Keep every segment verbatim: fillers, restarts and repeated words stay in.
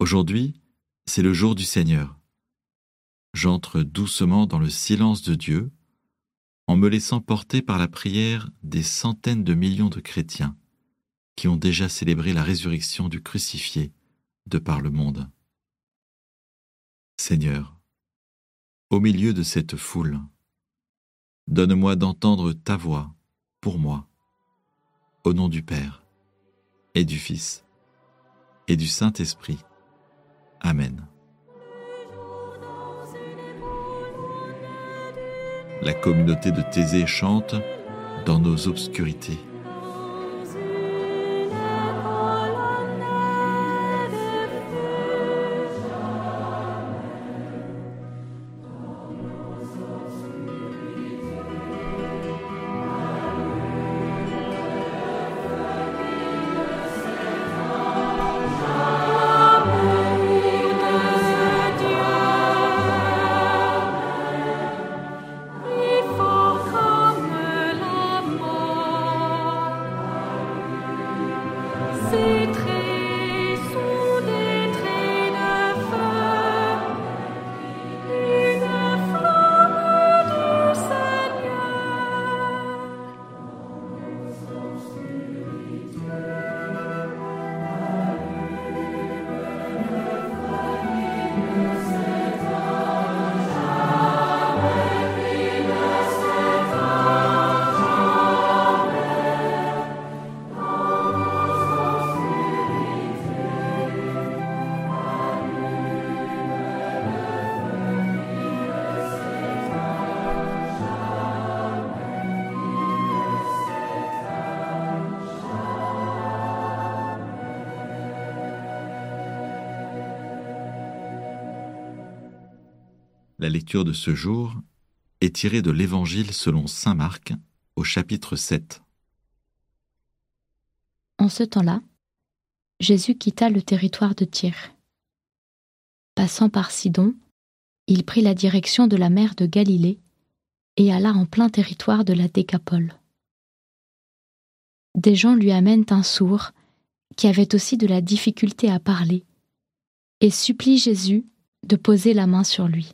Aujourd'hui, c'est le jour du Seigneur. J'entre doucement dans le silence de Dieu, en me laissant porter par la prière des centaines de millions de chrétiens qui ont déjà célébré la résurrection du crucifié de par le monde. Seigneur, au milieu de cette foule, donne-moi d'entendre ta voix pour moi, au nom du Père et du Fils et du Saint-Esprit. Amen. La communauté de Thésée chante dans nos obscurités. La lecture de ce jour est tirée de l'Évangile selon saint Marc, au chapitre sept. En ce temps-là, Jésus quitta le territoire de Tyr. Passant par Sidon, il prit la direction de la mer de Galilée et alla en plein territoire de la Décapole. Des gens lui amènent un sourd qui avait aussi de la difficulté à parler et supplient Jésus de poser la main sur lui.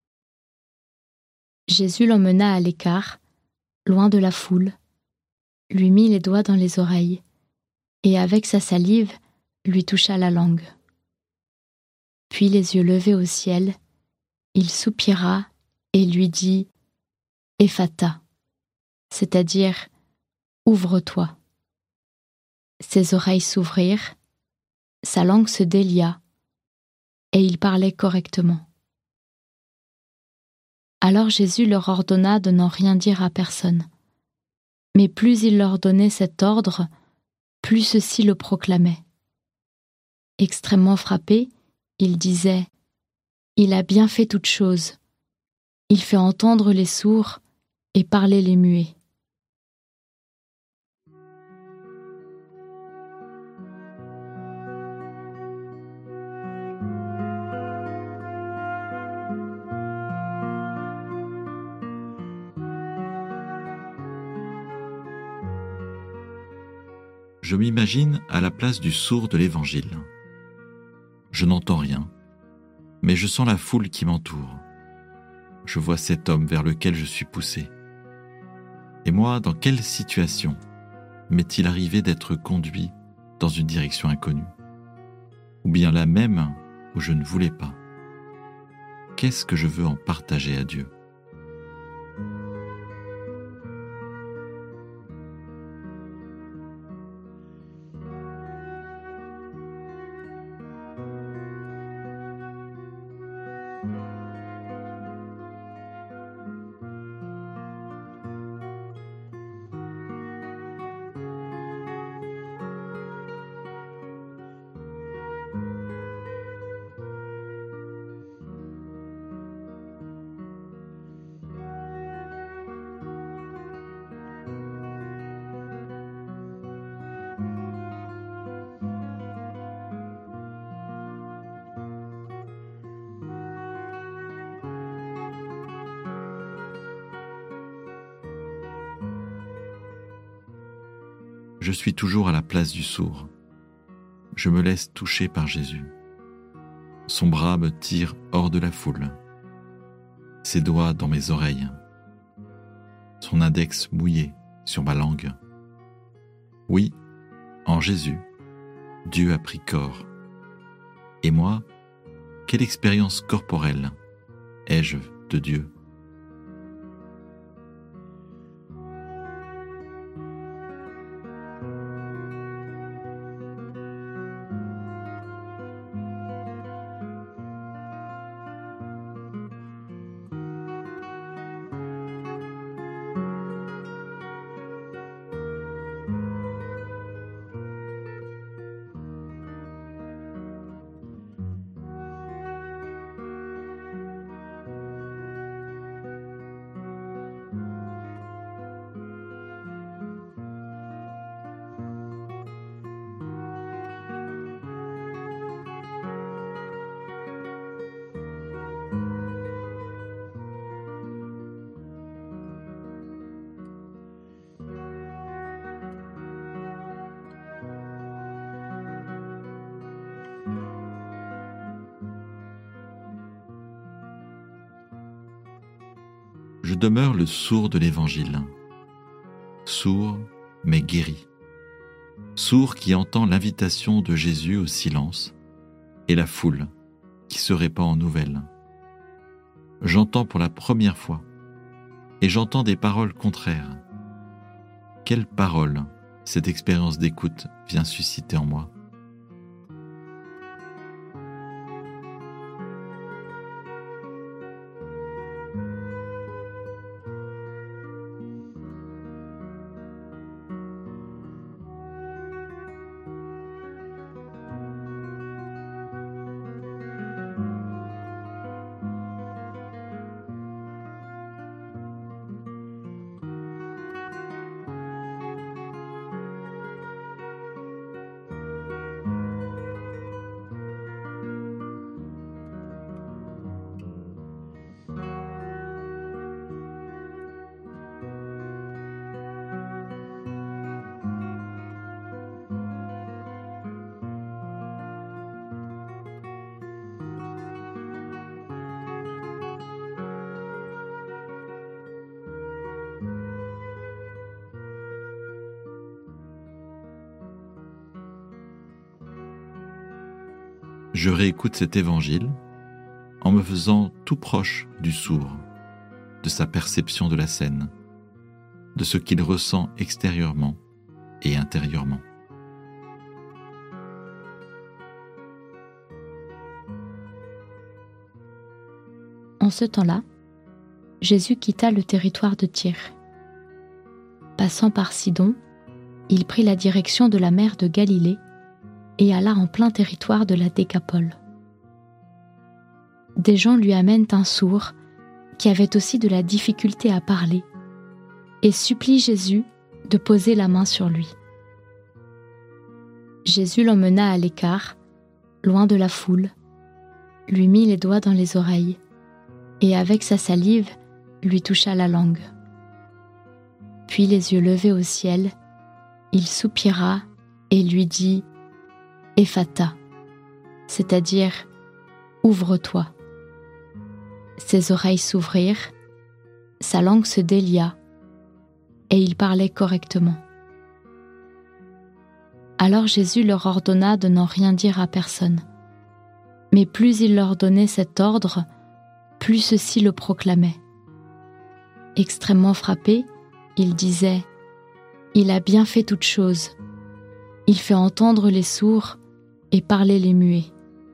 Jésus l'emmena à l'écart, loin de la foule, lui mit les doigts dans les oreilles, et avec sa salive, lui toucha la langue. Puis les yeux levés au ciel, il soupira et lui dit « Ephata », c'est-à-dire « Ouvre-toi ». Ses oreilles s'ouvrirent, sa langue se délia, et il parlait correctement. Alors Jésus leur ordonna de n'en rien dire à personne. Mais plus il leur donnait cet ordre, plus ceux-ci le proclamaient. Extrêmement frappé, il disait « Il a bien fait toutes choses. Il fait entendre les sourds et parler les muets. » Je m'imagine à la place du sourd de l'Évangile. Je n'entends rien, mais je sens la foule qui m'entoure. Je vois cet homme vers lequel je suis poussé. Et moi, dans quelle situation m'est-il arrivé d'être conduit dans une direction inconnue? Ou bien la même où je ne voulais pas? Qu'est-ce que je veux en partager à Dieu? Je suis toujours à la place du sourd. Je me laisse toucher par Jésus. Son bras me tire hors de la foule, ses doigts dans mes oreilles, son index mouillé sur ma langue. Oui, en Jésus, Dieu a pris corps. Et moi, quelle expérience corporelle ai-je de Dieu ? Je demeure le sourd de l'Évangile, sourd mais guéri, sourd qui entend l'invitation de Jésus au silence et la foule qui se répand en nouvelles. J'entends pour la première fois et j'entends des paroles contraires. Quelle parole cette expérience d'écoute vient susciter en moi ? Je réécoute cet évangile en me faisant tout proche du sourd, de sa perception de la scène, de ce qu'il ressent extérieurement et intérieurement. En ce temps-là, Jésus quitta le territoire de Tyr. Passant par Sidon, il prit la direction de la mer de Galilée et alla en plein territoire de la Décapole. Des gens lui amènent un sourd qui avait aussi de la difficulté à parler et supplie Jésus de poser la main sur lui. Jésus l'emmena à l'écart, loin de la foule, lui mit les doigts dans les oreilles et avec sa salive lui toucha la langue. Puis les yeux levés au ciel, il soupira et lui dit « Ephata », c'est-à-dire « Ouvre-toi ». Ses oreilles s'ouvrirent, sa langue se délia et il parlait correctement. Alors Jésus leur ordonna de n'en rien dire à personne. Mais plus il leur donnait cet ordre, plus ceux-ci le proclamaient. Extrêmement frappé, il disait « Il a bien fait toutes choses. Il fait entendre les sourds et parler les muets. »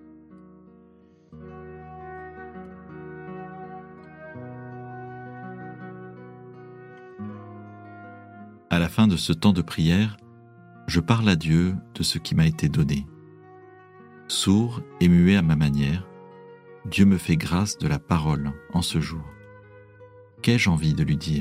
À la fin de ce temps de prière, je parle à Dieu de ce qui m'a été donné. Sourd et muet à ma manière, Dieu me fait grâce de la parole en ce jour. Qu'ai-je envie de lui dire ?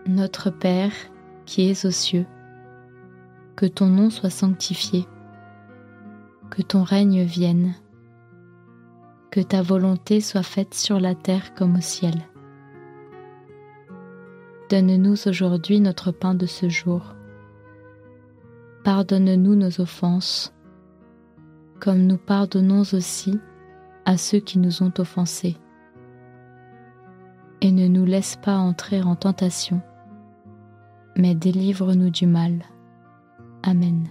Notre Père, qui es aux cieux, que ton nom soit sanctifié, que ton règne vienne, que ta volonté soit faite sur la terre comme au ciel. Donne-nous aujourd'hui notre pain de ce jour. Pardonne-nous nos offenses, comme nous pardonnons aussi à ceux qui nous ont offensés. Et ne nous laisse pas entrer en tentation, mais délivre-nous du mal. Amen.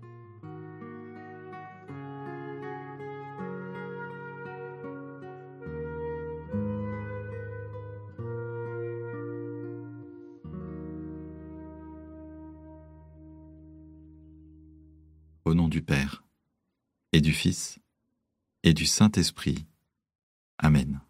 Au nom du Père, et du Fils, et du Saint-Esprit. Amen.